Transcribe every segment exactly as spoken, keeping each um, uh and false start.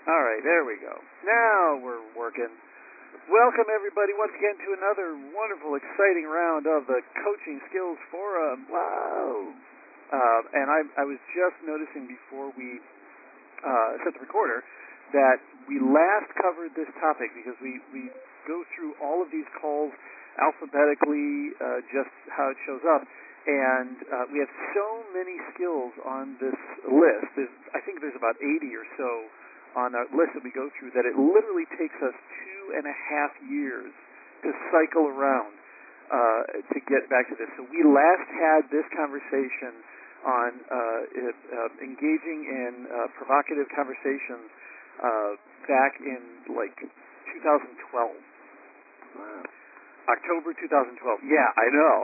All right, there we go. Now we're working. Welcome, everybody, once again to another wonderful, exciting round of the Coaching Skills Forum. Whoa! Uh, and I, I was just noticing before we uh, set the recorder that we last covered this topic because we, we go through all of these calls alphabetically, uh, just how it shows up. And uh, we have so many skills on this list. There's, I think there's about eighty or so on our list that we go through that it literally takes us two and a half years to cycle around uh, to get back to this. So we last had this conversation on uh, it, uh, engaging in uh, provocative conversations uh, back in like two thousand twelve. Wow. October two thousand twelve. Yeah, I know.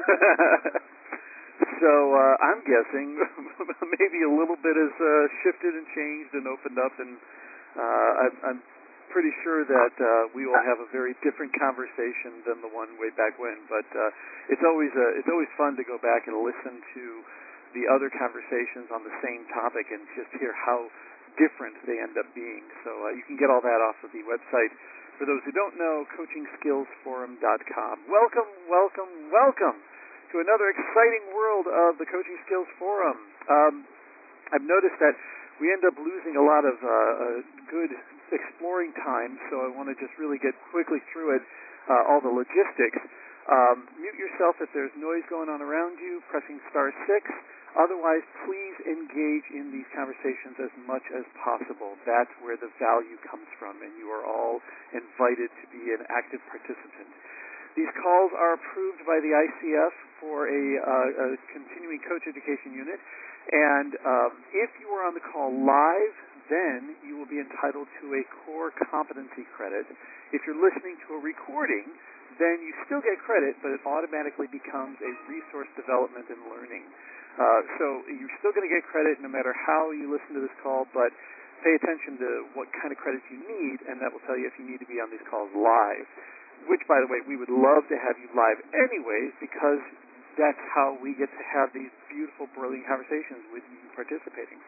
So uh, I'm guessing maybe a little bit has uh, shifted and changed and opened up, and uh, I'm, I'm pretty sure that uh, we will have a very different conversation than the one way back when. But uh, it's always uh, it's always fun to go back and listen to the other conversations on the same topic and just hear how different they end up being. So uh, you can get all that off of the website. For those who don't know, coaching skills forum dot com. Welcome, welcome, welcome to another exciting world of the Coaching Skills Forum. Um, I've noticed that we end up losing a lot of uh, uh, good exploring time, so I want to just really get quickly through it, uh, all the logistics. Um, mute yourself if there's noise going on around you, pressing star six. Otherwise, please engage in these conversations as much as possible. That's where the value comes from, and you are all invited to be an active participant. These calls are approved by the I C F for a, uh, a continuing coach education unit, and um, if you are on the call live, then you will be entitled to a core competency credit. If you're listening to a recording, then you still get credit, but it automatically becomes a resource development and learning. Uh, so you're still going to get credit no matter how you listen to this call, but pay attention to what kind of credits you need, and that will tell you if you need to be on these calls live. Which, by the way, we would love to have you live anyways, because that's how we get to have these beautiful, brilliant conversations with you participating.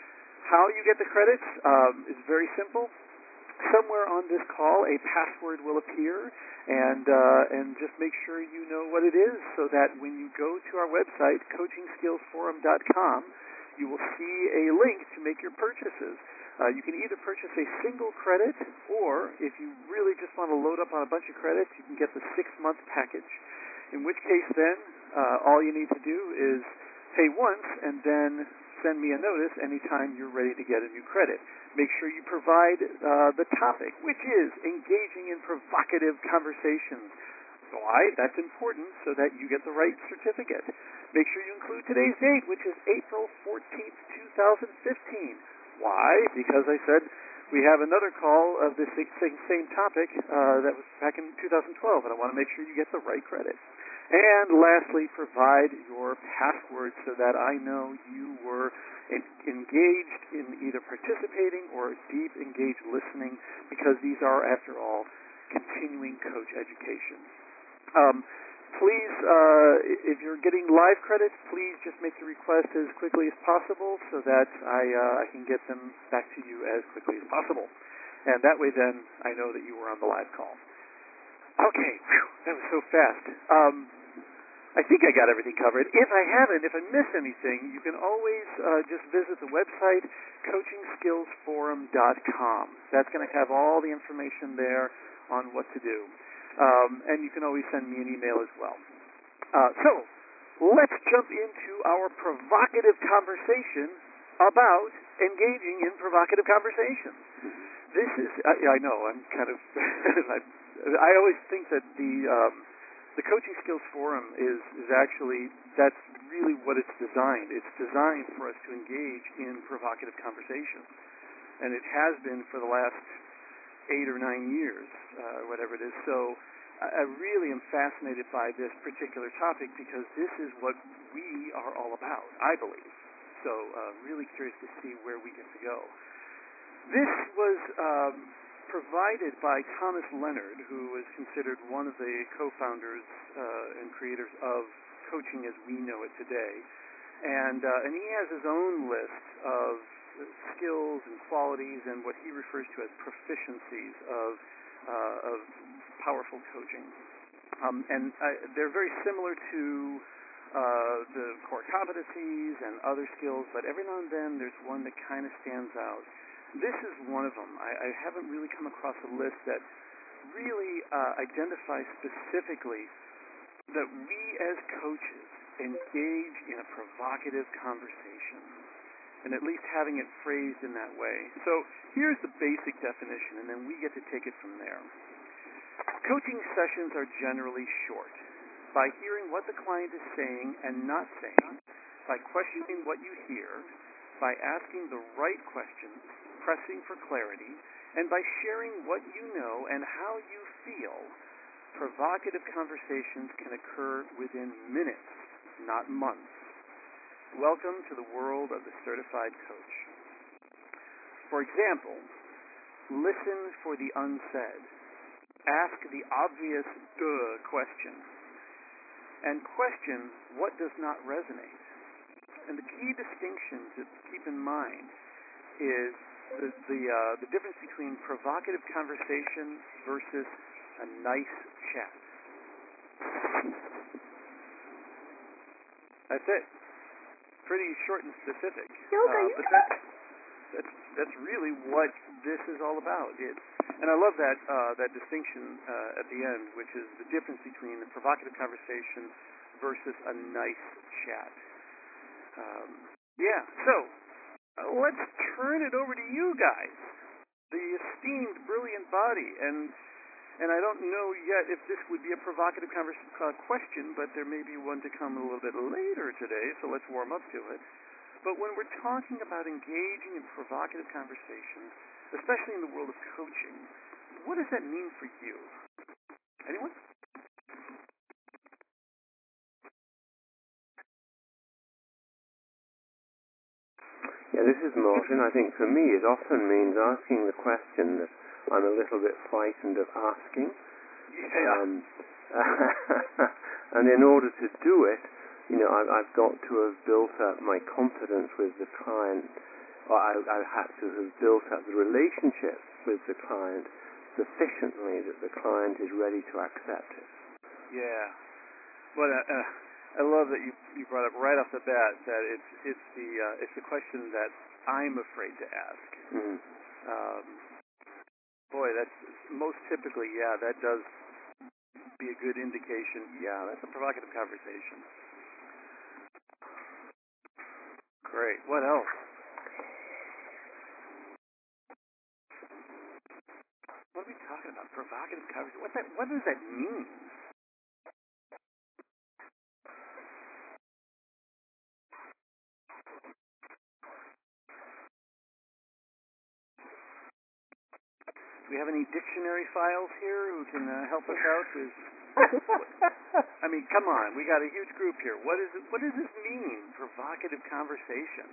How you get the credits um, is very simple. Somewhere on this call, a password will appear, and uh, and just make sure you know what it is, so that when you go to our website, coaching skills forum dot com, you will see a link to make your purchases. Uh, you can either purchase a single credit, or if you really just want to load up on a bunch of credits, you can get the six-month package. In which case, then, uh, all you need to do is pay once and then send me a notice anytime you're ready to get a new credit. Make sure you provide uh, the topic, which is engaging in provocative conversations. Why? That's important so that you get the right certificate. Make sure you include today's date, which is April fourteenth, twenty fifteen. Why? Because I said we have another call of this same topic uh, that was back in two thousand twelve, and I want to make sure you get the right credit. And lastly, provide your password so that I know you were in, engaged in either participating or deep engaged listening, because these are, after all, continuing coach education. Um, Please, uh, if you're getting live credits, please just make the request as quickly as possible so that I, uh, I can get them back to you as quickly as possible. And that way, then, I know that you were on the live call. Okay, whew, that was so fast. Um, I think I got everything covered. If I haven't, if I missed anything, you can always uh, just visit the website, coaching skills forum dot com. That's going to have all the information there on what to do. Um, and you can always send me an email as well. Uh, so, let's jump into our provocative conversation about engaging in provocative conversations. This is, I, I know, I'm kind of, I, I always think that the um, the Coaching Skills Forum is, is actually, that's really what it's designed. It's designed for us to engage in provocative conversations. And it has been for the last eight or nine years, uh, whatever it is. So I really am fascinated by this particular topic because this is what we are all about, I believe. So uh, really curious to see where we get to go. This was um, provided by Thomas Leonard, who is considered one of the co-founders uh, and creators of coaching as we know it today. And, uh, and he has his own list of skills and qualities qualities and what he refers to as proficiencies of uh, of powerful coaching. Um, and I, they're very similar to uh, the core competencies and other skills, but every now and then there's one that kind of stands out. This is one of them. I, I haven't really come across a list that really uh, identifies specifically that we as coaches engage in a provocative conversation, and at least having it phrased in that way. So here's the basic definition, and then we get to take it from there. Coaching sessions are generally short. By hearing what the client is saying and not saying, by questioning what you hear, by asking the right questions, pressing for clarity, and by sharing what you know and how you feel, provocative conversations can occur within minutes, not months. Welcome to the world of the certified coach. For example, listen for the unsaid. Ask the obvious duh question. And question what does not resonate. And the key distinction to keep in mind is the the, uh, the difference between provocative conversation versus a nice chat. That's it. Pretty short and specific. Yoga, uh, you but that's, that's that's really what this is all about. It, and I love that uh, that distinction uh, at the end, which is the difference between a provocative conversation versus a nice chat. Um, yeah. So uh, let's turn it over to you guys, the esteemed, brilliant body, and. And I don't know yet if this would be a provocative convers- uh, question, but there may be one to come a little bit later today, so let's warm up to it. But when we're talking about engaging in provocative conversations, especially in the world of coaching, what does that mean for you? Anyone? Yeah, this is Martin. I think for me it often means asking the question that I'm a little bit frightened of asking. Yeah. Um, and in order to do it, you know, I've, I've got to have built up my confidence with the client, or I, I've had to have built up the relationship with the client sufficiently that the client is ready to accept it. Yeah. Well, uh, uh, I love that you you brought up right off the bat that it's it's the uh, it's the question that I'm afraid to ask. Mm. Um, boy, that's most typically, yeah, that does be a good indication. Yeah, that's a provocative conversation. Great. What else? What are we talking about? Provocative conversation. What that? What does that mean? Do we have any dictionary files here who can uh, help us out? Is, I mean, come on, we got a huge group here. What is it? What does this mean? Provocative conversation.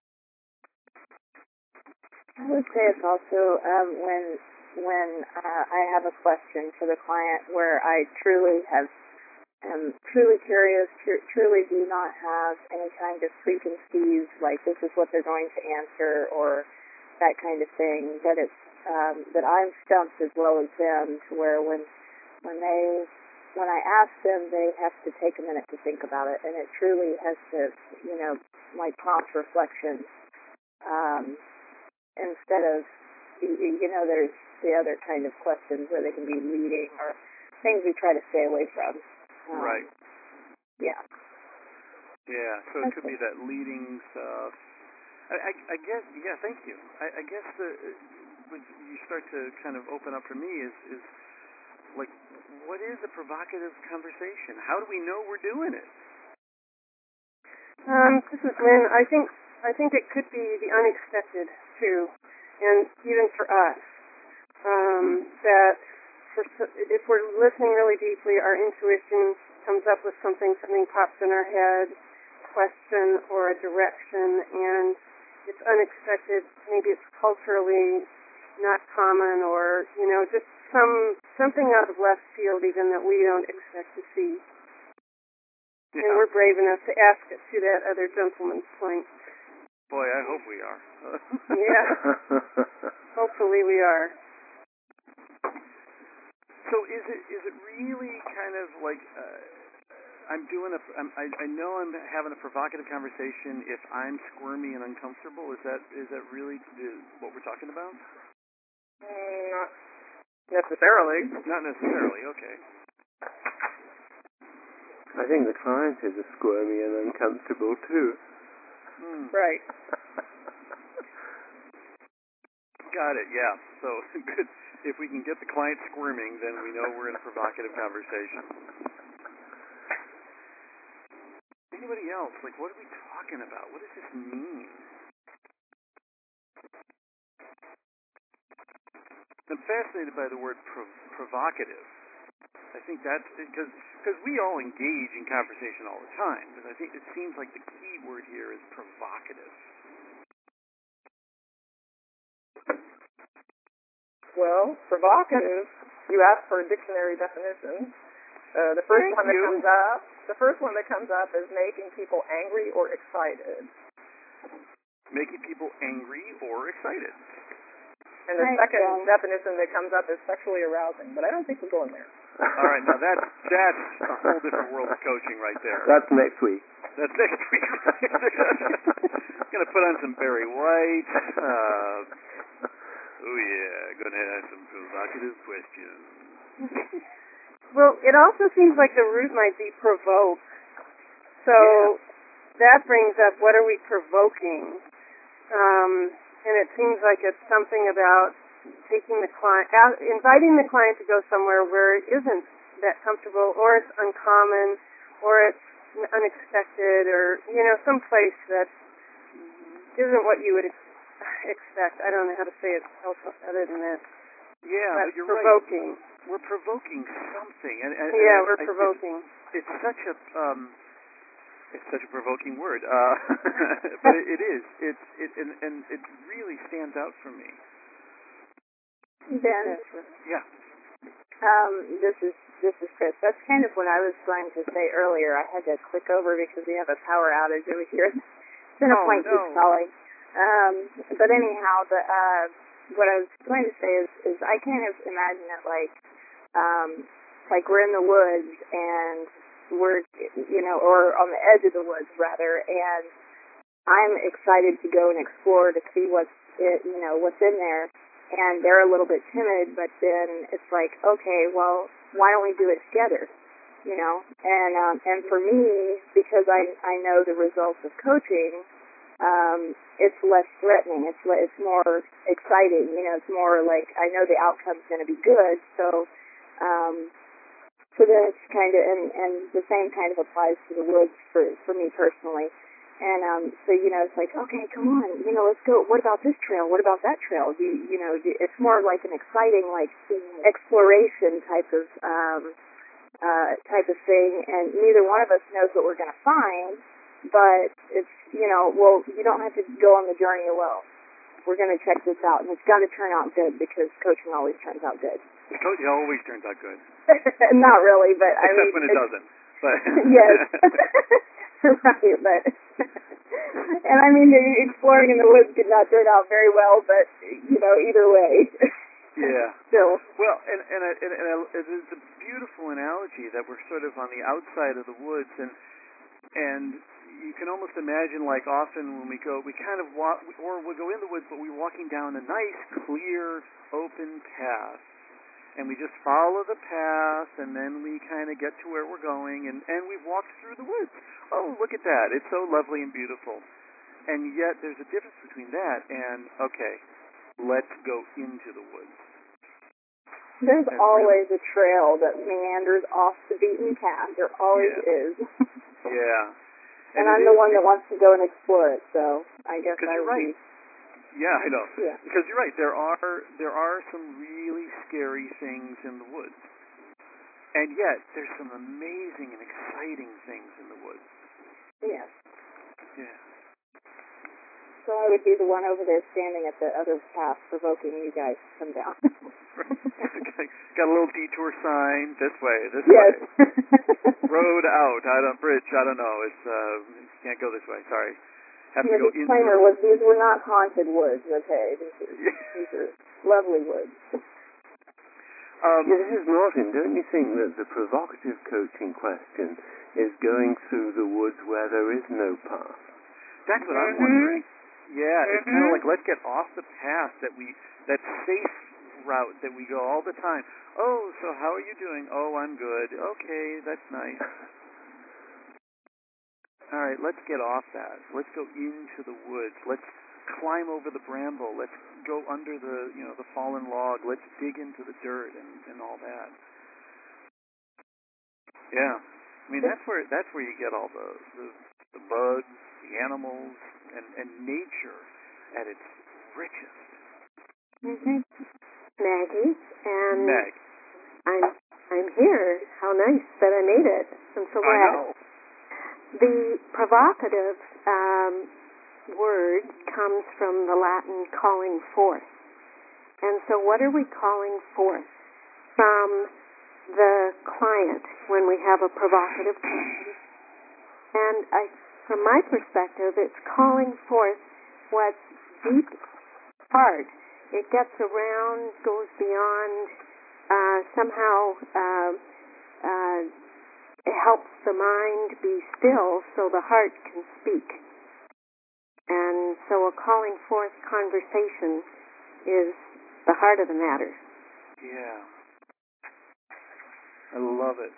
I would say it's also um, when when uh, I have a question for the client where I truly have am truly curious, tr- truly do not have any kind of preconceived, like this is what they're going to answer or that kind of thing. That it's um, that I'm stumped as well as them, to where when when they when I ask them, they have to take a minute to think about it, and it truly has to, you know, like prompt reflection. Um, instead of, you know, there's the other kind of questions where they can be leading or things we try to stay away from. Um, Right. Yeah. Yeah. So it could be that leading stuff. I, I, I guess. Yeah. Thank you. I, I guess the when you start to kind of open up for me is is like, what is a provocative conversation? How do we know we're doing it? Um, this is Lynn. I think I think it could be the unexpected too, and even for us, um, that for, if we're listening really deeply, our intuition comes up with something, something pops in our head, question or a direction, and it's unexpected. Maybe it's culturally not common, or you know, just some something out of left field, even that we don't expect to see. Yeah. And we're brave enough to ask it, to that other gentleman's point. Boy, I hope we are. Yeah. Hopefully we are. So is it is it really kind of like uh, I'm doing a I'm, I I know I'm having a provocative conversation if I'm squirmy and uncomfortable? Is that is that really the, what we're talking about? Mm, not necessarily. Not necessarily. Okay. I think the client is a squirmy and uncomfortable too. Hmm. Right. Got it. Yeah. So good. If we can get the client squirming, then we know we're in a provocative conversation. Anybody else? Like, what are we talking about? What does this mean? I'm fascinated by the word prov- provocative. I think that's because because we all engage in conversation all the time. But I think it seems like the key word here is provocative. Well, provocative, you asked for a dictionary definition. Uh, the first Thank one that you. comes up, the first one that comes up is making people angry or excited. Making people angry or excited. And the Right, second well- definition that comes up is sexually arousing, but I don't think we're going there. All right, now that's that's a whole different world of coaching right there. That's next week. That's next week. Gonna put on some Barry White. Uh, oh yeah, gonna have some provocative questions. Well, it also seems like the root might be provoke. So that brings up, what are we provoking? Um, and it seems like it's something about taking the client, out, inviting the client to go somewhere where it isn't that comfortable, or it's uncommon, or it's unexpected, or, you know, some place that isn't what you would ex- expect. I don't know how to say it else other than that. Yeah, That's but you're provoking. right. We're provoking something, and, and Yeah, and we're I- provoking. It's, it's such a um, it's such a provoking word, uh, but it, it is. It's it and, and it really stands out for me. Ben, Yeah. um, this is this is Chris. That's kind of what I was going to say earlier. I had to click over because we have a power outage over here. Center Oh, Point no. keeps calling. Um, but anyhow, the uh, what I was going to say is, is I kind of imagine it like um, like we're in the woods and we're you know, or on the edge of the woods rather, and I'm excited to go and explore to see what's it, you know what's in there. And they're a little bit timid, but then it's like, okay, well, why don't we do it together? You know, and um, and for me, because I I know the results of coaching, um, it's less threatening. It's le- it's more exciting. You know, it's more like I know the outcome's going to be good. So, um, so then it's kind of and and the same kind of applies to the woods for for me personally. And um, so, you know, it's like, okay, come on, you know, let's go. What about this trail? What about that trail? Do you, you know, do, it's more like an exciting, like, exploration type of um, uh, type of thing. And neither one of us knows what we're going to find, but it's, you know, well, you don't have to go on the journey alone. We're going to check this out, and it's got to turn out good because coaching always turns out good. Coaching always turns out good. Not really, but I Except mean, when it doesn't. But yes. Right, but and I mean, the exploring in the woods did not turn out very well, but you know, either way. Yeah. Still. Well, and and, I, and, and I, it's a beautiful analogy that we're sort of on the outside of the woods, and and you can almost imagine, like, often when we go, we kind of walk, or we go in the woods, but we're walking down a nice, clear, open path. And we just follow the path, and then we kind of get to where we're going, and, and we've walked through the woods. Oh, look at that. It's so lovely and beautiful. And yet there's a difference between that and, okay, let's go into the woods. There's That's always a trail that meanders off the beaten path. There always Yeah. is. Yeah. And, And I'm it the is- one that wants to go and explore it, so I guess Because I you're would right. be. Yeah, I know. Yeah. Because you're right. There are there are some really scary things in the woods, and yet there's some amazing and exciting things in the woods. Yes. Yeah. So I would be the one over there standing at the other path, provoking you guys to come down. Got a little detour sign this way. This Yes. way. Road out. I don't bridge. I don't know. It's uh, you can't go this way. Sorry. have the to go into. disclaimer was these were not haunted woods. Okay, these are, these are lovely woods. Um, yeah, this is Martin. Don't you think that the provocative coaching question is going through the woods where there is no path? That's what mm-hmm. I'm wondering. Yeah, mm-hmm. it's kind of like, let's get off the path that we, that safe route that we go all the time. Oh, so how are you doing? Oh, I'm good. Okay, that's nice. All right, let's get off that. Let's go into the woods. Let's climb over the bramble. Let's go under the, you know, the fallen log. Let's dig into the dirt and, and all that. Yeah, I mean that's where that's where you get all the the, the bugs, the animals, and, and nature at its richest. Mm-hmm. Maggie, and Meg, I'm I'm here. How nice that I made it. I'm so glad. I know. The provocative um, word comes from the Latin calling forth. And so what are we calling forth from the client when we have a provocative question? And I, from my perspective, it's calling forth what's deep heart. It gets around, goes beyond, uh, somehow uh, uh, it helps the mind be still so the heart can speak. And so a calling forth conversation is the heart of the matter. Yeah. I love it.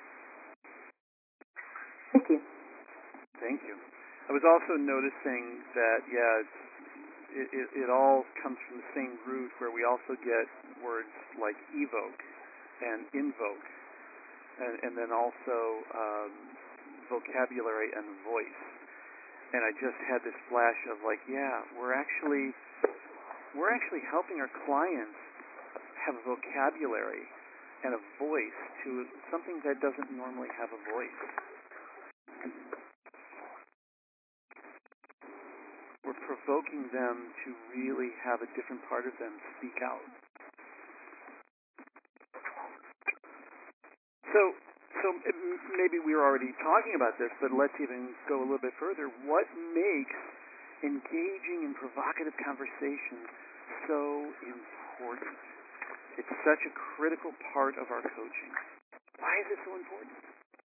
Thank you. Thank you. I was also noticing that, yeah, it's, it, it, it all comes from the same root where we also get words like evoke and invoke, and, and then also um, vocabulary and voice. And I just had this flash of like, yeah, we're actually we're actually helping our clients have a vocabulary and a voice to something that doesn't normally have a voice. We're provoking them to really have a different part of them speak out. So, so maybe we were already talking about this, but let's even go a little bit further. What makes engaging in provocative conversation so important? It's such a critical part of our coaching. Why is it so important?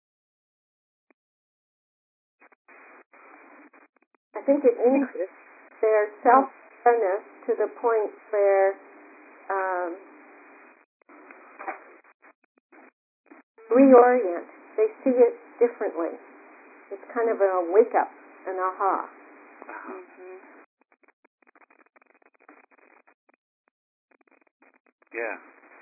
I think it increases their self-awareness to the point where um, reorient. They see it differently. It's kind of a wake-up, an aha. Uh-huh. Mm-hmm. Yeah.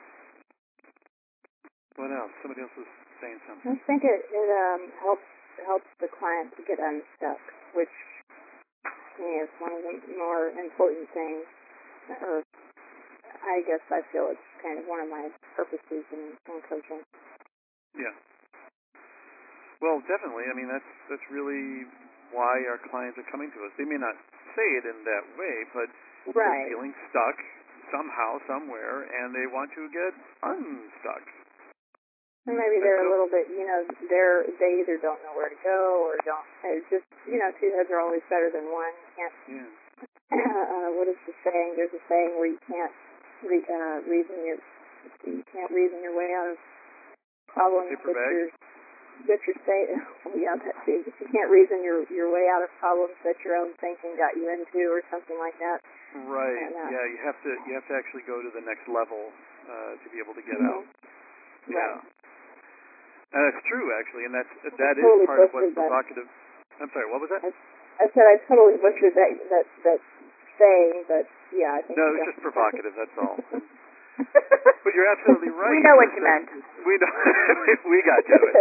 What else? Somebody else was saying something. I think it, it um, helps helps the client to get unstuck, which to me is one of the more important things. Or I guess I feel it's kind of one of my purposes in, in coaching. Yeah. Well, definitely. I mean, that's that's really why our clients are coming to us. They may not say it in that way, but right. they're feeling stuck somehow, somewhere, and they want to get unstuck. And maybe they're a little bit, you know, they're they either don't know where to go or don't. It's just, you know, two heads are always better than one. You can't. Yeah. Uh, what is the saying? There's a saying where you can't re, uh, reason your you can't reason your way out of problems Paper that bag? you're that you're say. Well, yeah, that too. You can't reason your your way out of problems that your own thinking got you into, or something like that. Right. And, uh, yeah. You have to you have to actually go to the next level uh, to be able to get mm-hmm. out. Right. Yeah. And that's true, actually, and that's that is totally part of what's that. provocative. I'm sorry, what was that? I, I said I totally butchered that that that saying, but yeah, I think no, it was just provocative. That's all. But you're absolutely right. We know what you meant. We know. We got to it.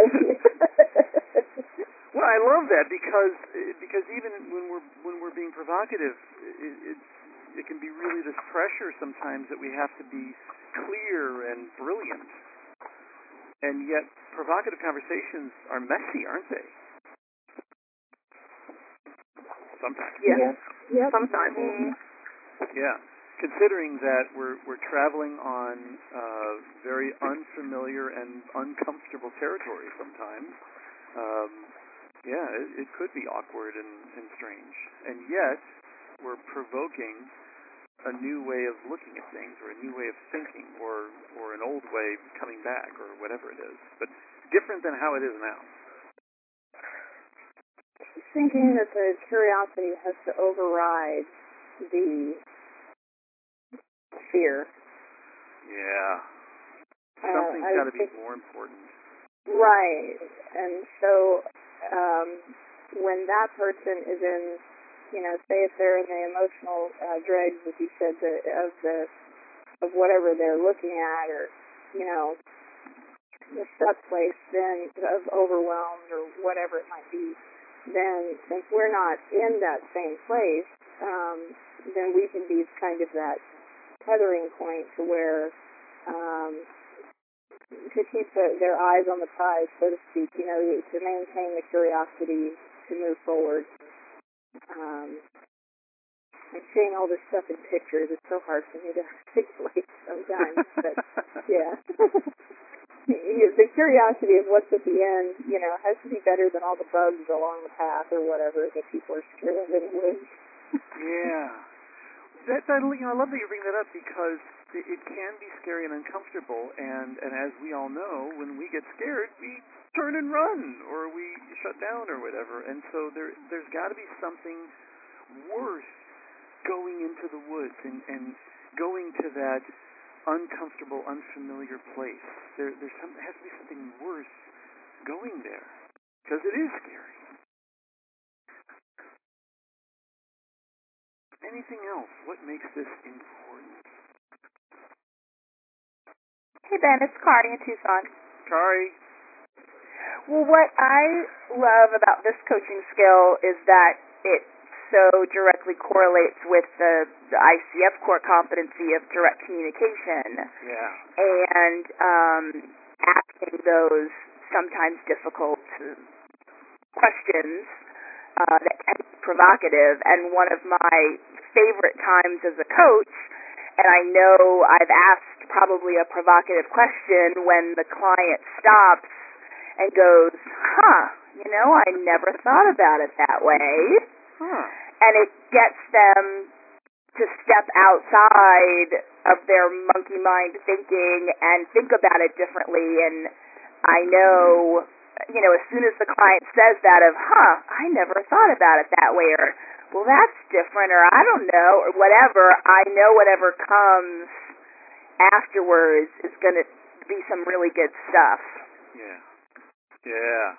Well, I love that because because even when we're when we're being provocative, it, it it can be really this pressure sometimes that we have to be clear and brilliant. And yet, provocative conversations are messy, aren't they? Sometimes. Yeah. Yep. Sometimes. Mm-hmm. Yeah. Considering that we're we're traveling on uh, very unfamiliar and uncomfortable territory sometimes, um, Yeah, it, it could be awkward and, and strange. And yet, we're provoking a new way of looking at things, or a new way of thinking, or, or an old way coming back, or whatever it is. But different than how it is now. Thinking that the curiosity has to override the fear. Yeah. Uh, Something's I got to be think- more important. Right. And so um, when that person is in, you know, say if they're in the emotional uh, dregs, as you said, the, of the of whatever they're looking at, or, you know, the stuck place, then of overwhelmed or whatever it might be, then since we're not in that same place, um, then we can be kind of that tethering point to where um, to keep the, their eyes on the prize, so to speak, you know, to maintain the curiosity to move forward. Um, I'm seeing all this stuff in pictures. It's so hard for me to articulate sometimes, but yeah. The curiosity of what's at the end, you know, has to be better than all the bugs along the path or whatever that people are scared of in the woods. Yeah. That, that, you know, I love that you bring that up, because it, it can be scary and uncomfortable, and, and as we all know, when we get scared, we turn and run, or we shut down or whatever. And so there, there's got to be something worth going into the woods and, and going to that uncomfortable, unfamiliar place. There, there's some, there has to be something worth going there, because it is scary. Anything else? What makes this important? Hey, Ben, it's Kari in Tucson. Kari? Well, what I love about this coaching skill is that it so directly correlates with the, the I C F core competency of direct communication. Yeah. And um, asking those sometimes difficult questions uh, that can be provocative. And one of my favorite times as a coach, and I know I've asked probably a provocative question when the client stops and goes, huh, you know, I never thought about it that way. Huh. And it gets them to step outside of their monkey mind thinking and think about it differently. And I know, you know, as soon as the client says that of, huh, I never thought about it that way, or, well, that's different, or I don't know, or whatever, I know whatever comes afterwards is going to be some really good stuff. Yeah. Yeah.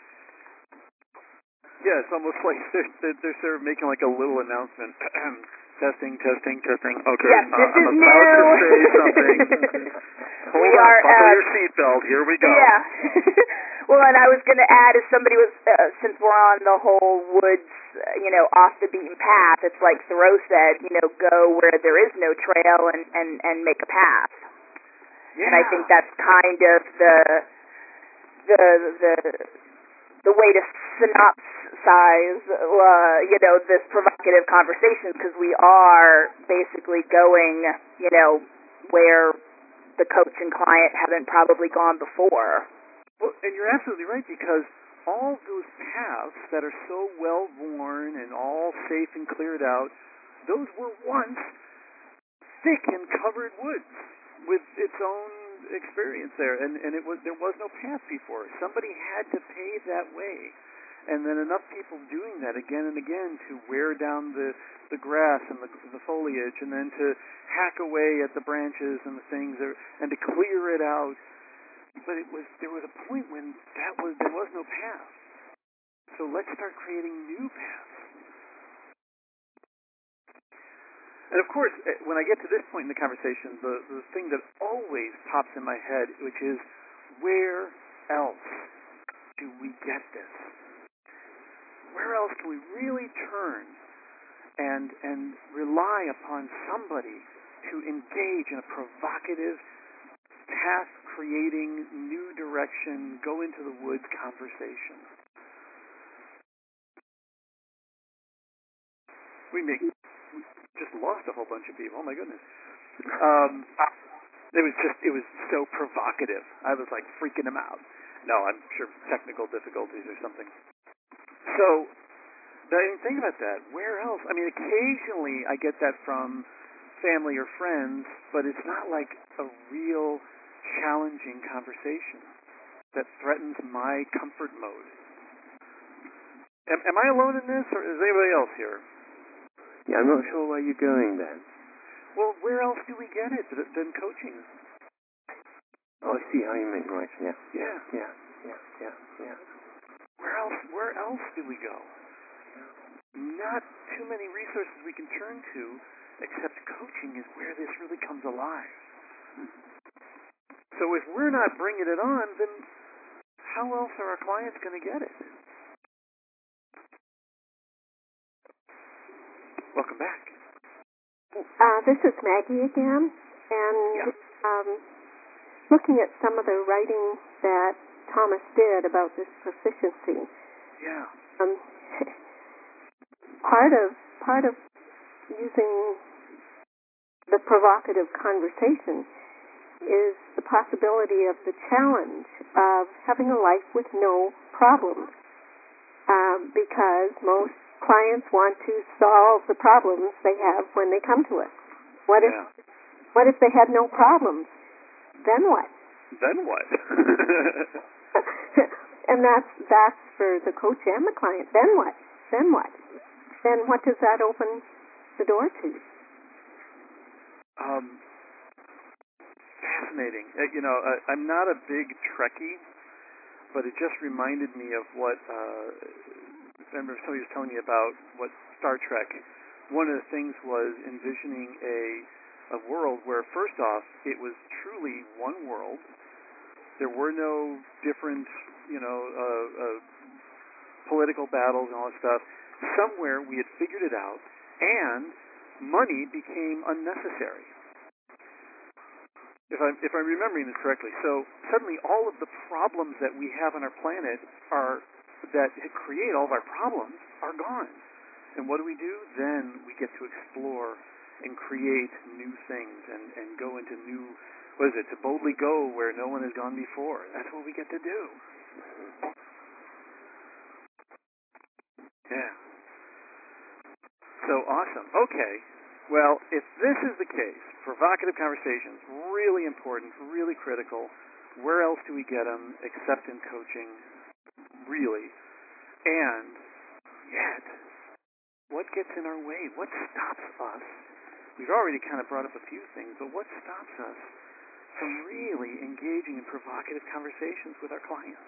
Yeah, it's almost like they're, they're, they're sort of making like a little announcement. Testing, testing, testing. Okay, yes, uh, this I'm is about new. to say something. Hold we on, are, buckle uh, your seatbelt. Here we go. Yeah. Well, and I was going to add, if somebody was, uh, since we're on the whole woods, uh, you know, off the beaten path, it's like Thoreau said, you know, go where there is no trail and, and, and make a path. Yeah. And I think that's kind of the the the the way to synopsize, uh, you know, this provocative conversation, because we are basically going, you know, where the coach and client haven't probably gone before. Well, and you're absolutely right, because all those paths that are so well worn and all safe and cleared out, those were once thick and covered woods with its own experience there, and, and it was there was no path before. Somebody had to pave that way, and then enough people doing that again and again to wear down the the grass and the, the foliage, and then to hack away at the branches and the things, there, and to clear it out. But it was there was a point when that was there was no path. So let's start creating new paths. And of course, when I get to this point in the conversation, the, the thing that always pops in my head, which is, where else do we get this? Where else can we really turn and and rely upon somebody to engage in a provocative, path-creating, new direction, go into the woods conversation? We make we just lost a whole bunch of people. Oh my goodness! Um, it was just it was so provocative. I was like freaking them out. No, I'm sure technical difficulties or something. So, but I didn't think about that. Where else? I mean, occasionally I get that from family or friends, but it's not like a real challenging conversation that threatens my comfort mode. Am, am I alone in this, or is anybody else here? Yeah, I'm not sure where you're going then. Well, where else do we get it than coaching? Oh, I see how you mean, right, yeah. Yeah. Yeah, yeah, yeah, yeah. Where else, where else do we go? Not too many resources we can turn to, except coaching is where this really comes alive. So if we're not bringing it on, then how else are our clients going to get it? Welcome back. Uh, this is Maggie again, and Yeah. um, looking at some of the writing that Thomas did about this proficiency. Yeah. Um, part of part of using the provocative conversation is the possibility of the challenge of having a life with no problems, um, because most clients want to solve the problems they have when they come to us. What if Yeah. what if they had no problems? Then what? Then what? And that's that's for the coach and the client. Then what? Then what? Then what does that open the door to? Um, fascinating. Uh, you know, I, I'm not a big Trekkie, but it just reminded me of what, uh, remember somebody was telling me about what Star Trek, one of the things was envisioning a, a world where, first off, it was truly one world. There were no different, you know, uh, uh, political battles and all that stuff. Somewhere we had figured it out, and money became unnecessary. If I'm if I'm remembering this correctly, so suddenly all of the problems that we have on our planet are that create all of our problems are gone. And what do we do? Then we get to explore and create new things and, and go into new, what is it, to boldly go where no one has gone before. That's what we get to do. Yeah. So awesome. Okay. Well, if this is the case, provocative conversations, really important, really critical. Where else do we get them except in coaching? Really. And yet, what gets in our way? What stops us? We've already kind of brought up a few things, but what stops us from really engaging in provocative conversations with our clients?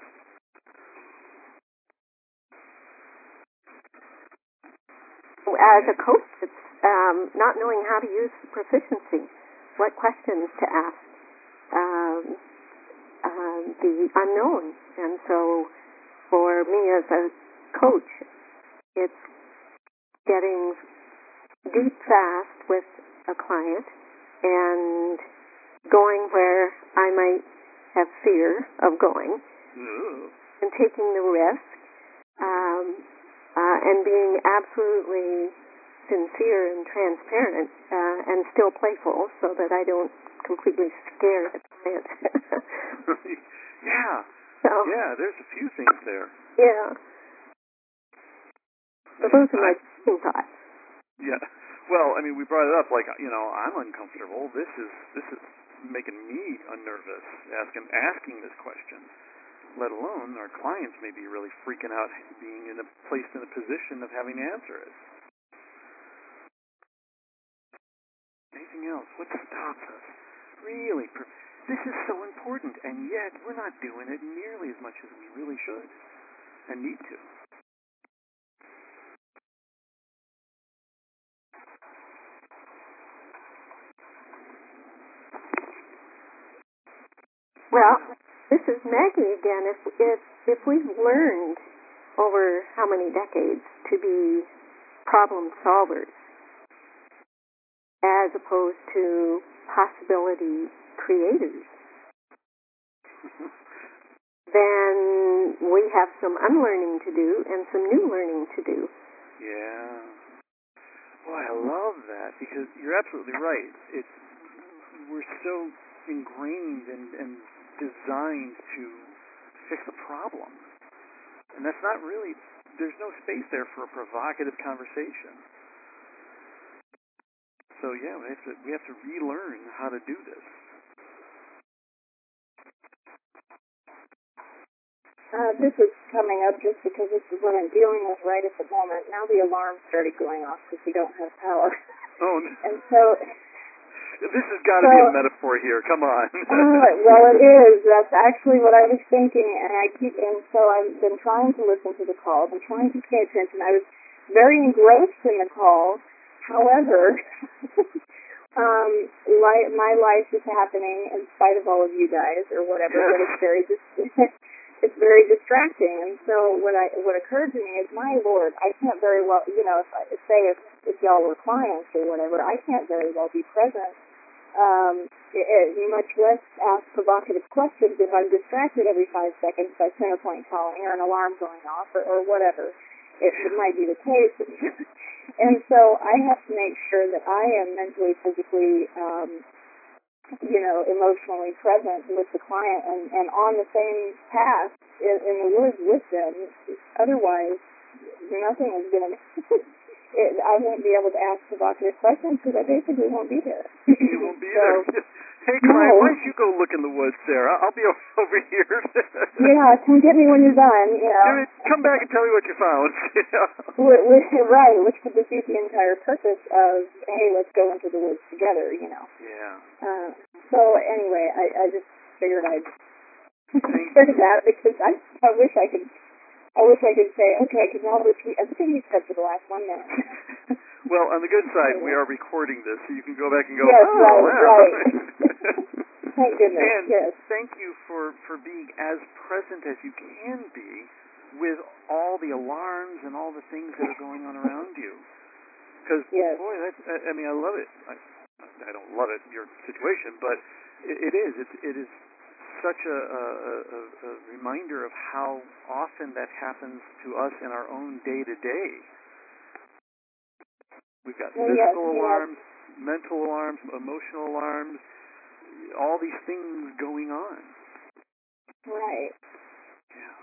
As a coach, it's um, not knowing how to use the proficiency, what questions to ask, um, um, the unknown. And so for me as a coach, it's getting deep fast with a client and going where I might have fear of going, Ooh. and taking the risk, um, uh, and being absolutely sincere and transparent, uh, and still playful, so that I don't completely scare the client. Yeah. So, Yeah, there's a few things there. yeah. So those are my I, thoughts. Yeah. Well, I mean, we brought it up like, you know, I'm uncomfortable. This is this is making me unnervous asking asking this question. Let alone our clients may be really freaking out being in a placed in a position of having to answer it. Anything else? What stops us? Really, this is so important, and yet we're not doing it nearly as much as we really should and need to. Well, this is Maggie again. If if if we've learned over how many decades to be problem solvers as opposed to possibility creators, then we have some unlearning to do and some new learning to do. Yeah. Boy, I love that because you're absolutely right. It's we're so ingrained and, and designed to fix a problem, and that's not really there's no space there for a provocative conversation. So yeah, we have to we have to relearn how to do this. Uh, this is coming up just because this is what I'm dealing with right at the moment. Now the alarm started going off because we don't have power. Oh, and so this has got to so, be a metaphor here. Come on. uh, well, it is. That's actually what I was thinking, and I keep. And so I've been trying to listen to the call. I've been trying to pay attention. I was very engrossed in the call. However, um, li- my life is happening in spite of all of you guys, or whatever. Yes. But it's very dis- it's very distracting. And so what I what occurred to me is, my Lord, I can't very well, you know, if I, say if if y'all were clients or whatever, I can't very well be present. Um, it, it, much less ask provocative questions if I'm distracted every five seconds by center point calling or an alarm going off or, or whatever. It, it might be the case. And so I have to make sure that I am mentally, physically, um, you know, emotionally present with the client and, and on the same path in, in the woods with them. Otherwise, nothing is going to... I won't be able to ask provocative questions because I basically won't be there. You won't be so, there. Hey, client, no. why don't you go look in the woods there? I'll be over here. Yeah, come get me when you're done, you know. Come back and tell me what you found. We're, we're, right, which could defeat the entire purpose of, hey, let's go into the woods together, you know. Yeah. Uh, so anyway, I, I just figured I'd say that because I, I wish I could, I wish I could say, okay, I can now repeat everything you said for the last one minute. Well, on the good side, we are recording this, so you can go back and go, yes, oh, right, wow. right. Thank goodness, and yes. thank you for, for being as present as you can be with all the alarms and all the things that are going on around you. Because, yes. boy, that, I, I mean, I love it. I, I don't love it, your situation, but it, it is. It's, it is such a, a, a, a reminder of how often that happens to us in our own day-to-day. We've got Well, physical yes, alarms, yes. mental alarms, emotional alarms, all these things going on. Right. Yeah.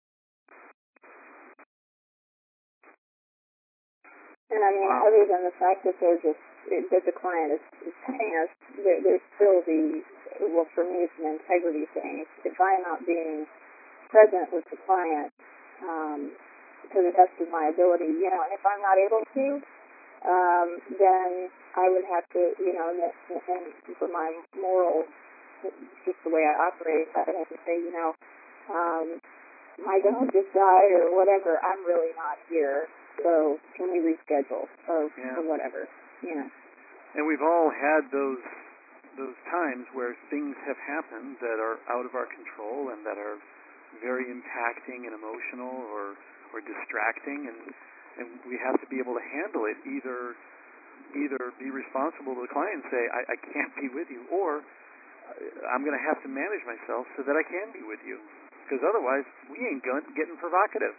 And I mean, Wow. other than the fact that they're just, that the client is, is paying us, there, there's still the, well, for me, it's an integrity thing. If, if I'm not being present with the client um, to the best of my ability, you know, and if I'm not able to, um, then I would have to, you know, and, and for my moral, just the way I operate, I would have to say, you know, um, my dog just died or whatever, I'm really not here, so can we reschedule or, Yeah. or whatever, you know. And we've all had those those times where things have happened that are out of our control and that are very impacting and emotional or, or distracting, and and we have to be able to handle it, either either be responsible to the client and say, I, I can't be with you, or I'm going to have to manage myself so that I can be with you, because otherwise we ain't going, getting provocative.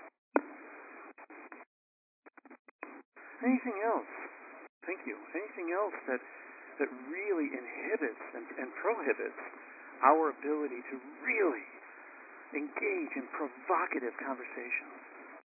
Anything else? Thank you. Anything else that, that really inhibits and, and prohibits our ability to really engage in provocative conversations?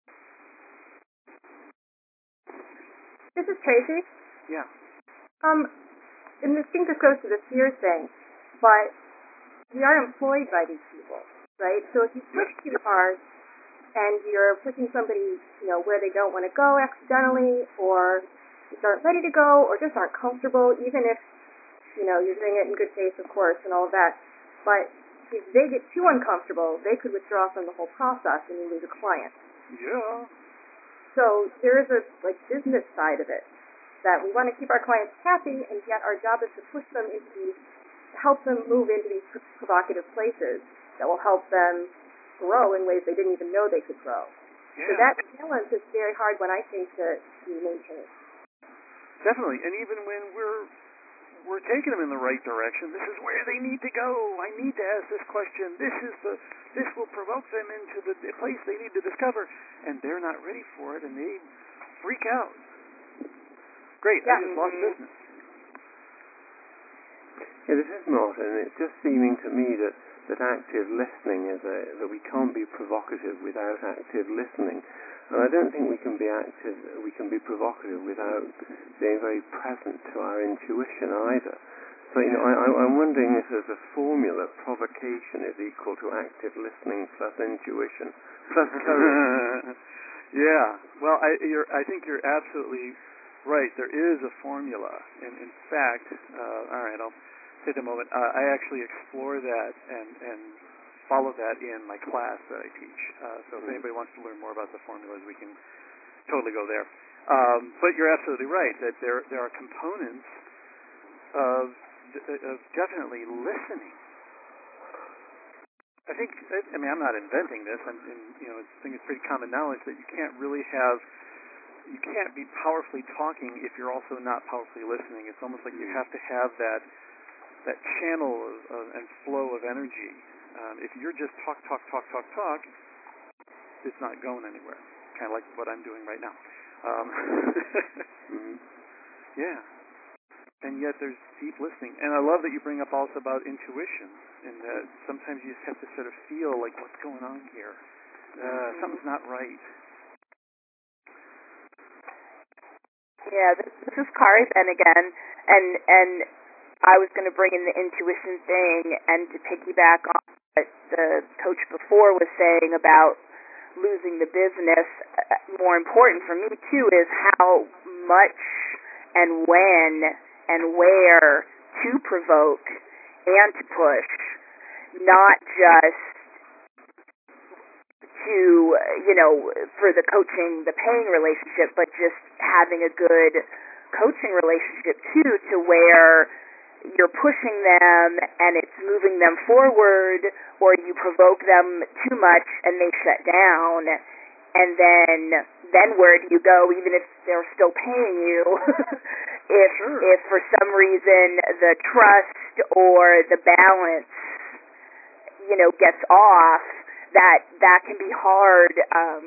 This is Tracy. Yeah. Um, and I think this goes to the fear thing, but we are employed by these people, right? So if you push too hard and you're pushing somebody, you know, where they don't want to go accidentally, or just aren't ready to go, or just aren't comfortable, even if, you know, you're doing it in good faith, of course, and all of that, but if they get too uncomfortable, they could withdraw from the whole process and you lose a client. Yeah. So there is a like business side of it, that we want to keep our clients happy, and yet our job is to push them into these, help them move into these provocative places that will help them grow in ways they didn't even know they could grow. Yeah. So that balance is very hard when I think to, to maintain. Definitely. And even when we're we're taking them in the right direction, this is where they need to go. I need to ask this question. This is the this will provoke them into the place they need to discover, and they're not ready for it, and they freak out. Great, Yeah. I just lost business. Yeah, this is not, and it's just seeming to me that, that active listening is a, that we can't be provocative without active listening. And I don't think we can be active, we can be provocative without being very present to our intuition either. So, you know, I, I'm wondering if there's a formula: provocation is equal to active listening plus intuition plus courage. Yeah. Well, I, you're, I think you're absolutely right. There is a formula. And in fact, uh, all right, I'll take a moment. Uh, I actually explore that and, and follow that in my class that I teach. Uh, so if anybody wants to learn more about the formulas, we can totally go there. Um, but you're absolutely right that there there are components of of definitely listening. I think, I mean, I'm not inventing this. I'm, in, you know, I think it's pretty common knowledge that you can't really have, you can't be powerfully talking if you're also not powerfully listening. It's almost like you have to have that that channel of, of, and flow of energy. Um, if you're just talk, talk, talk, talk, talk, it's not going anywhere. Kind of like what I'm doing right now. Um, mm-hmm. Yeah. And yet there's deep listening. And I love that you bring up also about intuition, and that sometimes you just have to sort of feel like, what's going on here? Uh, something's not right. Yeah, this, this is Kari Ben again, and and I was going to bring in the intuition thing, and to piggyback on what the coach before was saying about losing the business, more important for me too is how much and when and where to provoke and to push, not just to, you know, for the coaching, the paying relationship, but just having a good coaching relationship too, to where you're pushing them and it's moving them forward, or you provoke them too much and they shut down, and then then where do you go, even if they're still paying you? if Sure. if for some reason the trust or the balance, you know, gets off, that that can be hard. Um,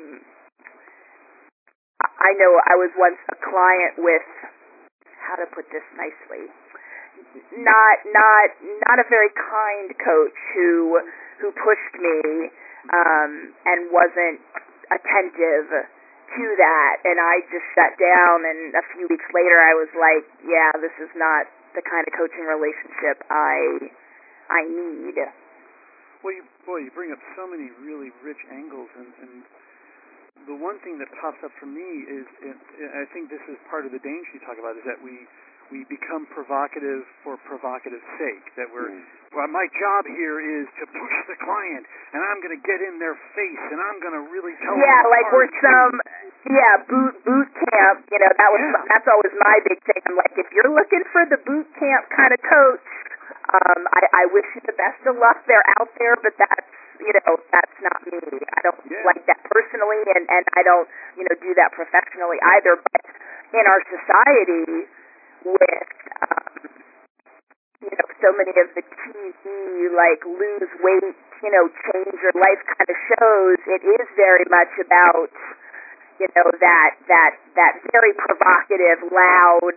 I know I was once a client with, how to put this nicely, not not not a very kind coach who who pushed me um, and wasn't attentive to that, and I just shut down. And a few weeks later, I was like, "Yeah, this is not the kind of coaching relationship I I need." Well, you, boy, you bring up so many really rich angles, and, and the one thing that pops up for me is, and I think this is part of the danger you talk about, is that we we become provocative for provocative sake. That we're, mm. well, my job here is to push the client, and I'm going to get in their face, and I'm going to really tell yeah, them. Yeah, like we're some, yeah, boot boot camp. You know, that was yeah. that's always my big thing. I'm like, if you're looking for the boot camp kind of coach, um, I, I wish you the best of luck. They're out there, but that's, you know, that's not me. I don't yeah. like that personally, and and I don't, you know, do that professionally either. But in our society, with um, you know, so many of the T V, like, lose weight, you know, change your life kind of shows, it is very much about, you know, that that that very provocative, loud,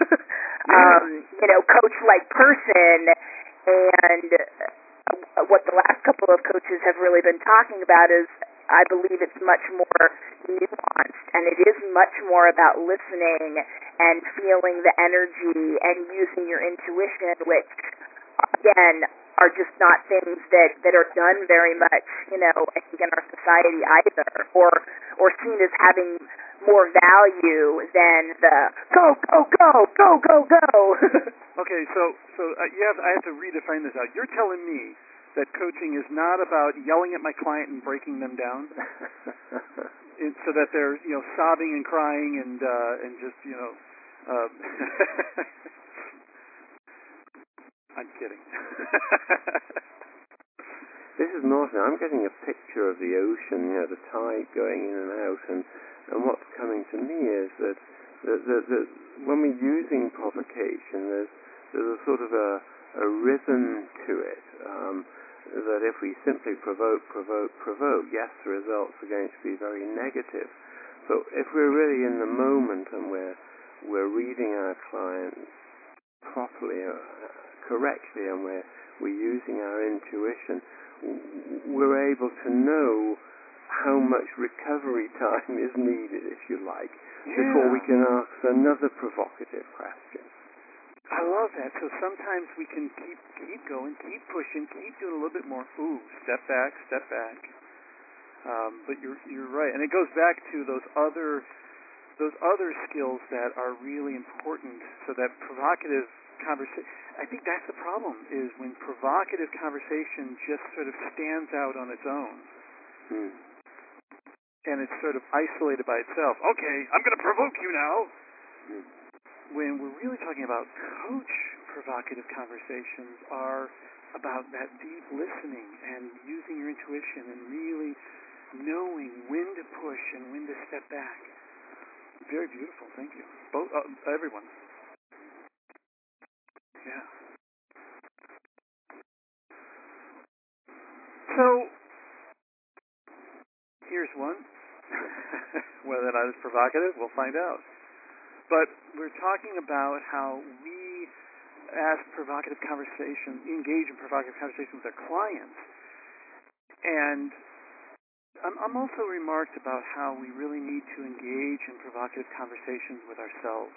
um, you know, coach-like person. And uh, what the last couple of coaches have really been talking about is, I believe it's much more nuanced, and it is much more about listening and feeling the energy and using your intuition, which, again, are just not things that, that are done very much, you know, I think in our society either, or or seen as having more value than the go, go, go, go, go, go. Okay, so so uh, you have I have to redefine this out. You're telling me that coaching is not about yelling at my client and breaking them down, it, so that they're, you know, sobbing and crying and uh, and just, you know. Uh, I'm kidding. This is Martin. I'm getting a picture of the ocean, you know, the tide going in and out, and, and what's coming to me is that, that, that, that when we're using provocation, there's, there's a sort of a, a rhythm to it, um, that if we simply provoke, provoke, provoke, yes, the results are going to be very negative. But if we're really in the moment and we're, we're reading our clients properly, uh, correctly, and we're, we're using our intuition, we're able to know how much recovery time is needed, if you like, Yeah. before we can ask another provocative question. I love that. So sometimes we can keep keep going, keep pushing, keep doing a little bit more. Ooh, step back, step back. Um, but you're you're right, and it goes back to those other those other skills that are really important. So that provocative conversation. I think that's the problem, is when provocative conversation just sort of stands out on its own. Hmm. And it's sort of isolated by itself. Okay, I'm going to provoke you now. Hmm. When we're really talking about coach provocative conversations are about that deep listening and using your intuition and really knowing when to push and when to step back. Very beautiful. Thank you. Both, uh, everyone. Yeah. So, here's one. Whether or not it's provocative, we'll find out. But we're talking about how we ask provocative conversation, engage in provocative conversation with our clients. And I'm, I'm also remarked about how we really need to engage in provocative conversations with ourselves.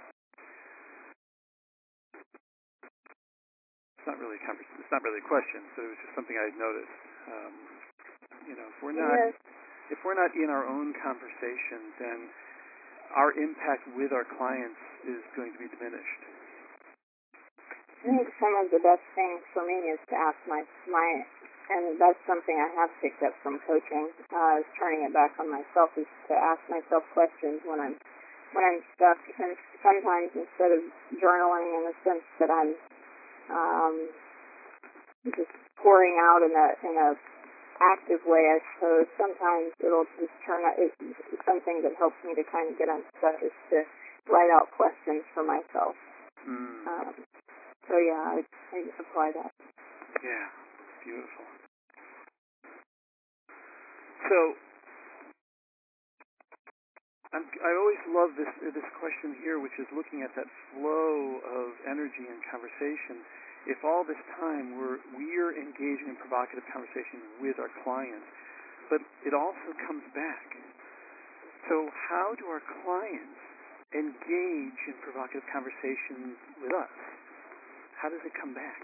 It's not really a conversation. It's not really a question, but it was just something I had noticed. Um, you know, if we're not Yes. if we're not in our own conversation, then our impact with our clients is going to be diminished. I think some of the best things for me is to ask my my, and that's something I have picked up from coaching. Uh, is turning it back on myself, is to ask myself questions when I'm when I'm stuck, and sometimes instead of journaling in the sense that I'm um, just pouring out in a in a active way, I suppose. Sometimes it'll just turn out. It's something that helps me to kind of get unstuck is to write out questions for myself. Mm. Um, so yeah, I, I apply that. Yeah, beautiful. So, I'm, I always love this this question here, which is looking at that flow of energy and conversation. If all this time we're we're engaging in provocative conversation with our clients, but it also comes back. So, how do our clients engage in provocative conversation with us? How does it come back?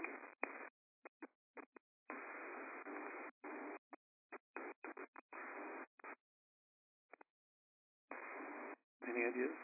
Any ideas?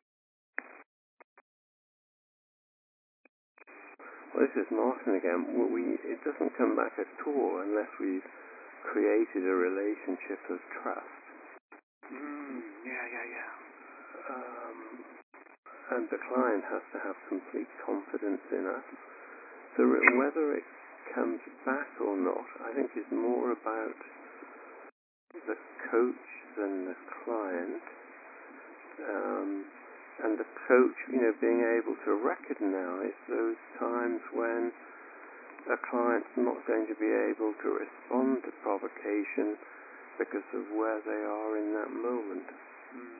Well, this is Martin again. We, we, it doesn't come back at all unless we've created a relationship of trust. Mm, yeah, yeah, yeah. Um, and the client has to have complete confidence in us. So whether it comes back or not, I think is more about the coach than the client. Um, and the coach, you know, being able to recognize those times when a client's not going to be able to respond to provocation because of where they are in that moment. Mm.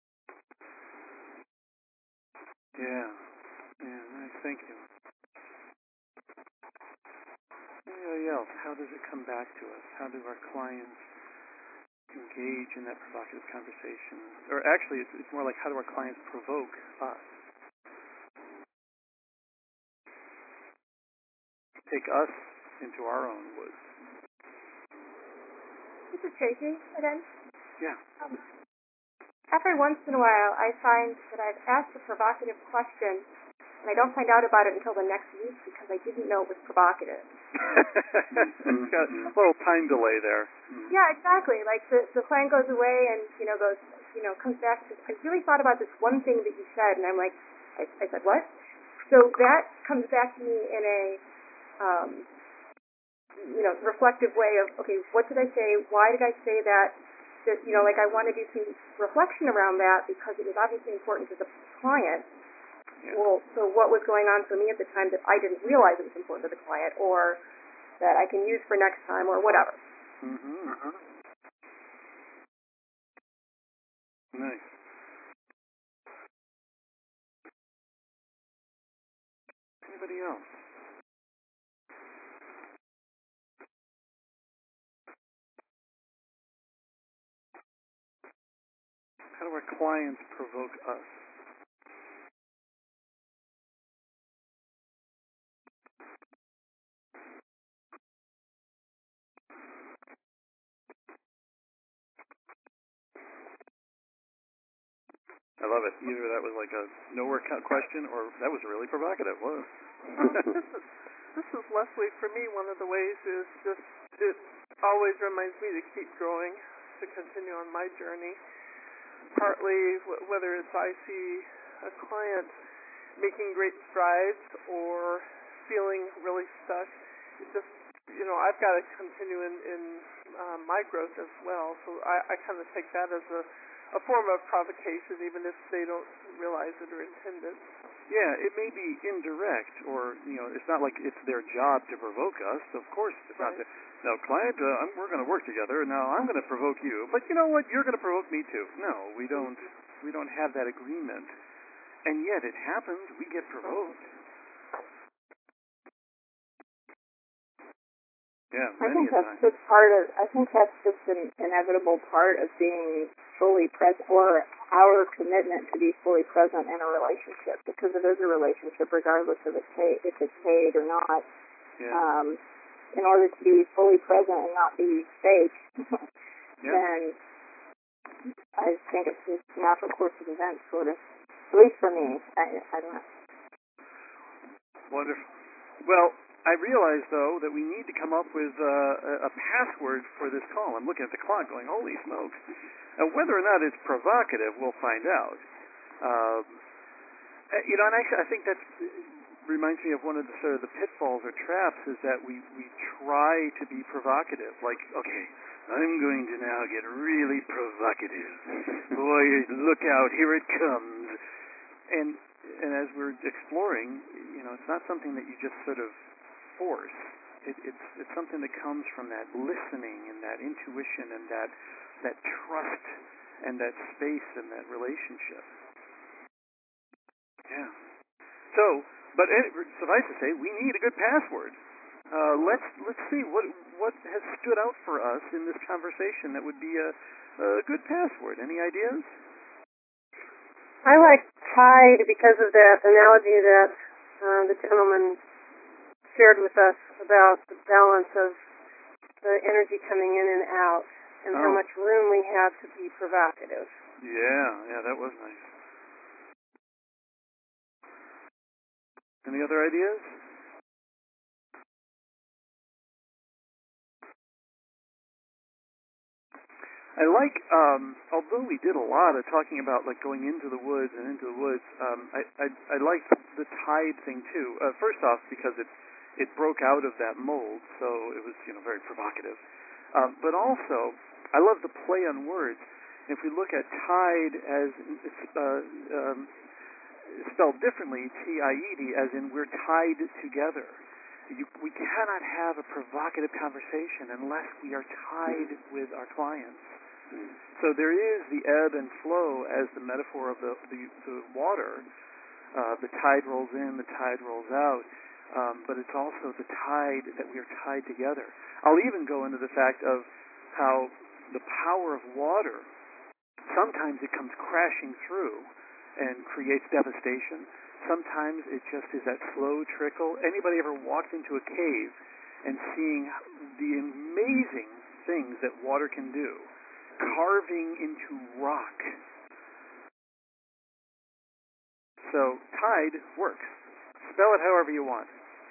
Yeah. Yeah, nice. Thank you. Anybody else? How does it come back to us? How do our clients engage in that provocative conversation? Or actually, it's, it's more like how do our clients provoke us? Take us into our own woods. This is Tracy again. Yeah. Um, every once in a while, I find that I've asked a provocative question, and I don't find out about it until the next week because I didn't know it was provocative. It's got a little time delay there. Yeah, exactly. Like the the client goes away and you know goes you know comes back and says, I really thought about this one thing that you said, and I'm like, I, I said what? So that comes back to me in a um, you know reflective way of okay, what did I say? Why did I say that? That you know like I want to do some reflection around that because it was obviously important to the client. Yeah. Well, so what was going on for me at the time that I didn't realize it was important to the client, or that I can use for next time, or whatever. Mm-hmm. Uh-huh. Nice. Anybody else? How do our clients provoke us? I love it. Either that was like a nowhere question, or that was really provocative. Whoa. this is this is Leslie. For me, one of the ways is just it always reminds me to keep growing, to continue on my journey. Partly, w- whether it's I see a client making great strides or feeling really stuck, it just you know I've got to continue in, in uh, my growth as well. So I, I kind of take that as a a form of provocation, even if they don't realize it or intend it. Yeah, it may be indirect, or, you know, it's not like it's their job to provoke us. Of course, it's right. not. The, now, client, uh, I'm, we're going to work together. Now, I'm going to provoke you. But you know what? You're going to provoke me too. No, we don't. We don't have that agreement. And yet, it happens. We get provoked. Yeah, I many think a that's time. just part of. I think that's just an inevitable part of being fully present, or our commitment to be fully present in a relationship, because it is a relationship, regardless of it's paid, if it's paid or not. Yeah. Um, in order to be fully present and not be fake, yeah. then I think it's just a natural course of events, sort of. At least for me, I, I don't know. Wonderful. Well, I realize, though, that we need to come up with uh, a, a password for this call. I'm looking at the clock going, holy smokes. Now, whether or not it's provocative, we'll find out. Um, you know, and actually, I think that reminds me of one of the sort of the pitfalls or traps is that we, we try to be provocative. Like, okay, I'm going to now get really provocative. Boy, look out, here it comes. And and as we're exploring, you know, it's not something that you just sort of force. It, it's it's something that comes from that listening and that intuition and that that trust and that space and that relationship. Yeah. So, but suffice to say, we need a good password. Uh, let's let's see what what has stood out for us in this conversation that would be a, a good password. Any ideas? I like tide because of that analogy that uh, the gentleman shared with us about the balance of the energy coming in and out, and oh. how much room we have to be provocative. Yeah, yeah, that was nice. Any other ideas? I like, um, although we did a lot of talking about like going into the woods and into the woods, um, I, I, I liked the tide thing too. Uh, first off, because it it broke out of that mold, so it was you know very provocative. Um, but also, I love the play on words. If we look at tide as uh, um, spelled differently, T I E D, as in we're tied together. You, we cannot have a provocative conversation unless we are tied with our clients. So there is the ebb and flow as the metaphor of the, the, the water. Uh, the tide rolls in, the tide rolls out, um, but it's also the tide that we are tied together. I'll even go into the fact of how the power of water, sometimes it comes crashing through and creates devastation. Sometimes it just is that slow trickle. Anybody ever walked into a cave and seeing the amazing things that water can do? Carving into rock. So, tide works. Spell it however you want.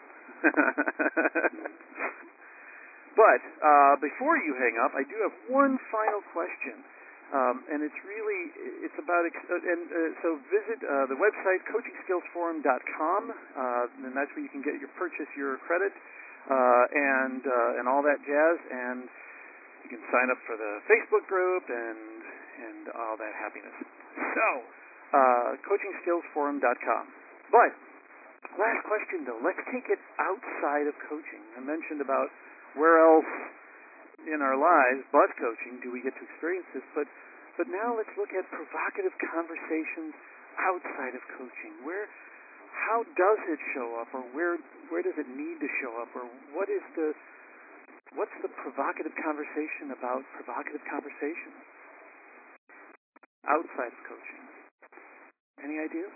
But, uh, before you hang up, I do have one final question. Um, and it's really, it's about, uh, and uh, so visit uh, the website, coaching skills forum dot com, uh, and that's where you can get your purchase, your credit, uh, and uh, and all that jazz, and you can sign up for the Facebook group and and all that happiness. So, uh, coaching skills forum dot com. But, last question though, let's take it outside of coaching. I mentioned about where else in our lives, but coaching, do we get to experience this? But but now let's look at provocative conversations outside of coaching. Where, how does it show up, or where where does it need to show up, or what is the what's the provocative conversation about provocative conversations? outside of coaching? Any ideas?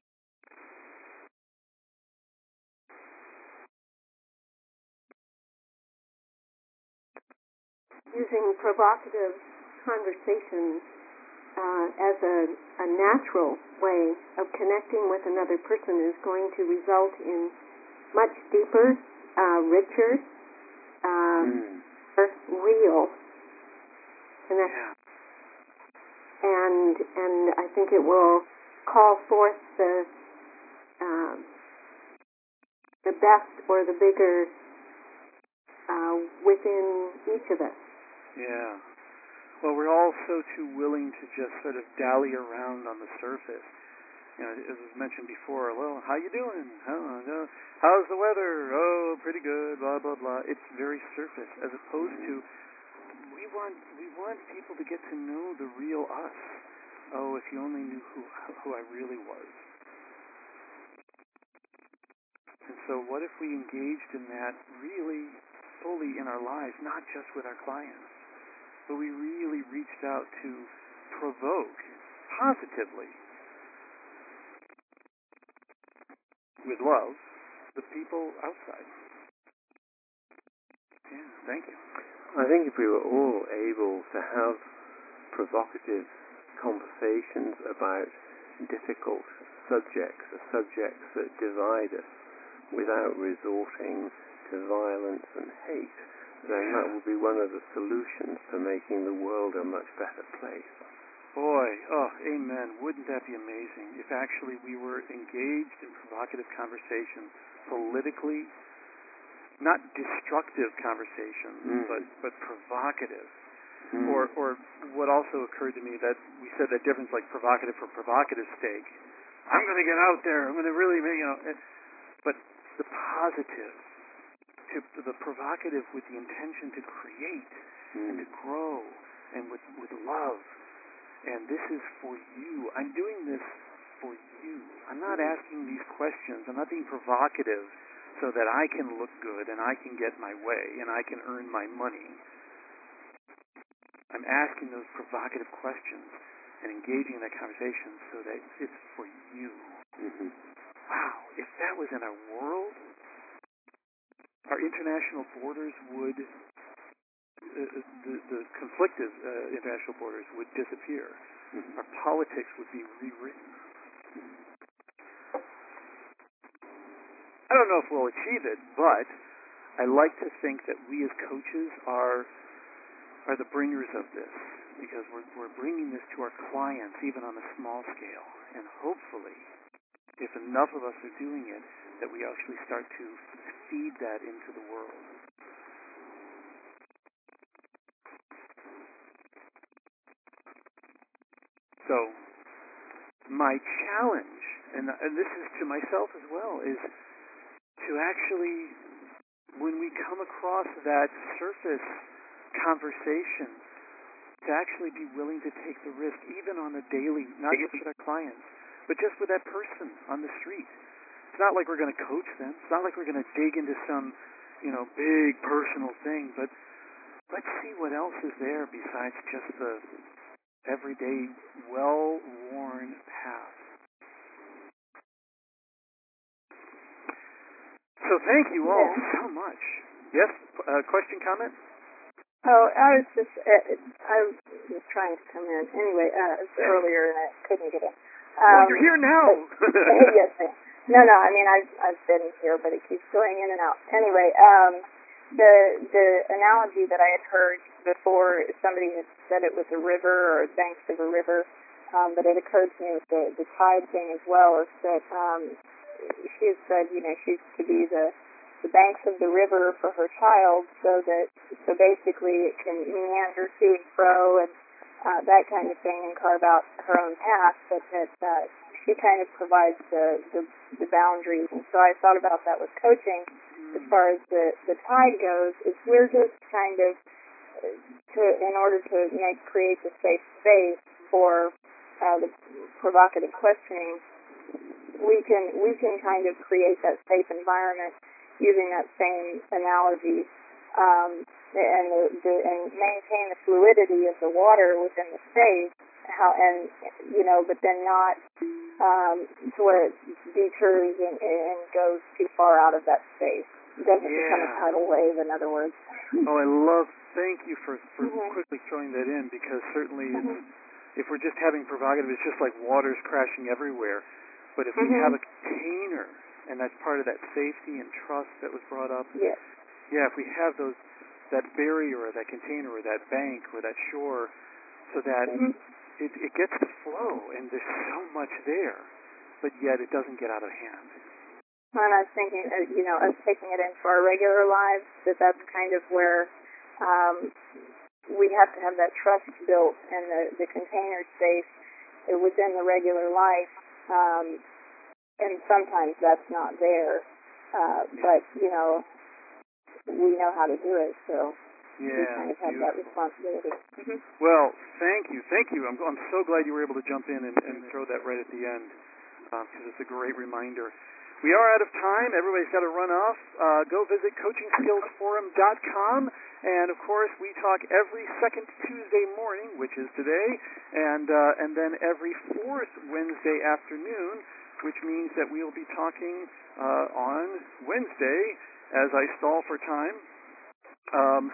Using provocative conversation uh, as a, a natural way of connecting with another person is going to result in much deeper, uh, richer, uh, Mm. real connection. Yeah. And and I think it will call forth the um, the best or the bigger uh, within each of us. Yeah. Well, we're all so too willing to just sort of dally around on the surface. You know, as was mentioned before, well, how you doing? How, uh, how's the weather? Oh, pretty good, blah, blah, blah. It's very surface, as opposed to we want we want people to get to know the real us. Oh, if you only knew who who I really was. And so what if we engaged in that really fully in our lives, not just with our clients, but we really reached out to provoke positively, with love, the people outside. Yeah, thank you. I think if we were all able to have provocative conversations about difficult subjects, the subjects that divide us, without resorting to violence and hate, then that will be one of the solutions to making the world a much better place. Boy, oh, amen. Wouldn't that be amazing if actually we were engaged in provocative conversations politically, not destructive conversations, Mm. but, but provocative. Mm. Or, or what also occurred to me that we said that difference like provocative for provocative sake. I'm going to get out there. I'm going to really make, you know, but the positive, to the provocative with the intention to create Mm. and to grow and with, with love. And this is for you. I'm doing this for you. I'm not asking these questions. I'm not being provocative so that I can look good and I can get my way and I can earn my money. I'm asking those provocative questions and engaging in that conversation so that it's for you. Mm-hmm. Wow, if that was in our world, our international borders would, uh, the, the conflictive uh, international borders would disappear. Mm-hmm. Our politics would be rewritten. I don't know if we'll achieve it, but I like to think that we as coaches are are the bringers of this, because we're we're bringing this to our clients even on a small scale, and hopefully, if enough of us are doing it, that we actually start to feed that into the world. So, my challenge, and, and this is to myself as well, is to actually, when we come across that surface conversation, to actually be willing to take the risk, even on a daily, not just with our clients, but just with that person on the street. It's not like we're going to coach them. It's not like we're going to dig into some, you know, big personal thing, but let's see what else is there besides just the everyday, well-worn path. So thank you all Yeah. so much. Yes, uh, question, comment? Oh, I was just, uh, I was trying to come in. Anyway, uh, it was earlier and I couldn't get in. Um, well, you're here now. But, yes, ma'am. No, no, I mean, I've, I've been here, but it keeps going in and out. Anyway, um, the, the analogy that I had heard before, somebody had said it was a river or banks of a river, um, but it occurred to me with the, the tide thing as well, is that, um, she had said, you know, she's to be the, the banks of the river for her child, so that, so basically it can meander to and fro and uh, that kind of thing and carve out her own path, but that uh, she kind of provides the, the, the boundaries. And so I thought about that with coaching as far as the, the tide goes, is we're just kind of, to, in order to make, create the safe space for uh, the provocative questioning, we can we can kind of create that safe environment using that same analogy, um, and the, the, and maintain the fluidity of the water within the space, how and you know, but then not um, to where it deters and, and goes too far out of that space. It doesn't Yeah. become a tidal wave, in other words. Oh, I love. Thank you for for Mhm. quickly throwing that in, because certainly Mhm. it's, if we're just having provocative, it's just like water's crashing everywhere. But if we Mhm. have a container, and that's part of that safety and trust that was brought up. Yes. Yeah, if we have those, that barrier or that container or that bank or that shore, so that Mhm. it, it gets to flow, and there's so much there, but yet it doesn't get out of hand. And I was thinking, uh, you know, us taking it into our regular lives, that that's kind of where um, we have to have that trust built and the, the container space within the regular life. Um, and sometimes that's not there. Uh, but, you know, we know how to do it, so Yeah, we kind of have beautiful. that responsibility. Mm-hmm. Well, thank you, thank you. I'm, I'm so glad you were able to jump in and, and throw that right at the end, because it's a great reminder. We are out of time. Everybody's got to run off. Uh, go visit coaching skills forum dot com, and of course, we talk every second Tuesday morning, which is today, and uh, and then every fourth Wednesday afternoon, which means that we will be talking uh, on Wednesday. As I stall for time. Um,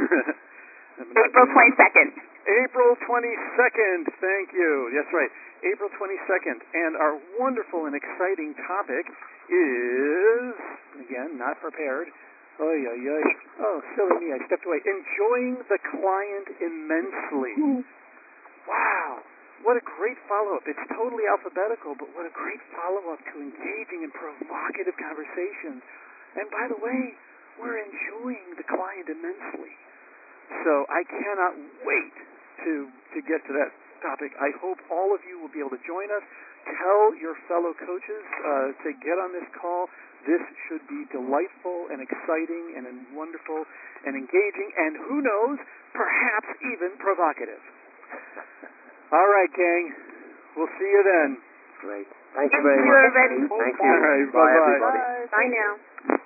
April twenty-second. April twenty-second. Thank you. That's right. April twenty-second. And our wonderful and exciting topic is, again, not prepared. Oy, oy, oy. Oh, silly me. I stepped away. Enjoying the client immensely. Wow. What a great follow-up. It's totally alphabetical, but what a great follow-up to engaging in provocative conversations. And by the way, we're enjoying the client immensely. So I cannot wait to to get to that topic. I hope all of you will be able to join us. Tell your fellow coaches uh, to get on this call. This should be delightful and exciting and wonderful and engaging, and who knows, perhaps even provocative. All right, gang. We'll see you then. Great. Thank you Thank very you, much. everybody. Thank you. All right, Bye, bye-bye. everybody. Bye. Bye now.